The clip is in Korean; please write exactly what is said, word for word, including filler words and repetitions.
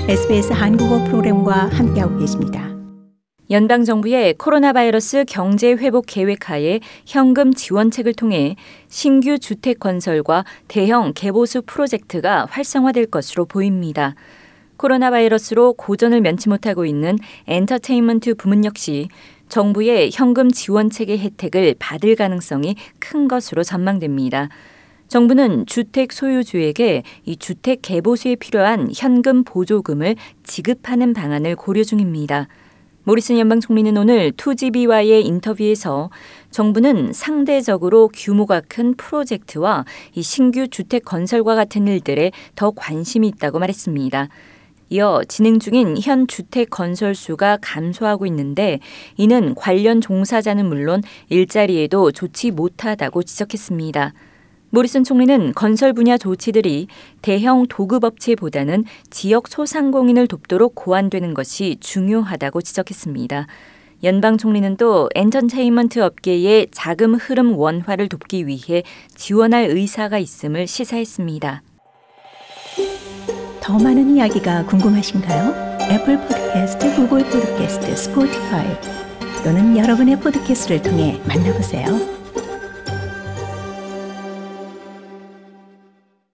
에스비에스 한국어 프로그램과 함께하고 계십니다. 연방정부의 코로나 바이러스 경제 회복 계획 하에 현금 지원책을 통해 신규 주택 건설과 대형 개보수 프로젝트가 활성화될 것으로 보입니다. 코로나 바이러스로 고전을 면치 못하고 있는 엔터테인먼트 부문 역시 정부의 현금 지원책의 혜택을 받을 가능성이 큰 것으로 전망됩니다. 정부는 주택 소유주에게 이 주택 개보수에 필요한 현금 보조금을 지급하는 방안을 고려 중입니다. 모리슨 연방 총리는 오늘 투지비와의 인터뷰에서 정부는 상대적으로 규모가 큰 프로젝트와 이 신규 주택 건설과 같은 일들에 더 관심이 있다고 말했습니다. 이어 진행 중인 현 주택 건설 수가 감소하고 있는데 이는 관련 종사자는 물론 일자리에도 좋지 못하다고 지적했습니다. 모리슨 총리는 건설 분야 조치들이 대형 도급업체보다는 지역 소상공인을 돕도록 고안되는 것이 중요하다고 지적했습니다. 연방 총리는 또 엔터테인먼트 업계의 자금 흐름 원활을 돕기 위해 지원할 의사가 있음을 시사했습니다. 더 많은 이야기가 궁금하신가요? 애플 팟캐스트, 구글 팟캐스트, 스포티파이 또는 여러분의 팟캐스트를 통해 만나보세요.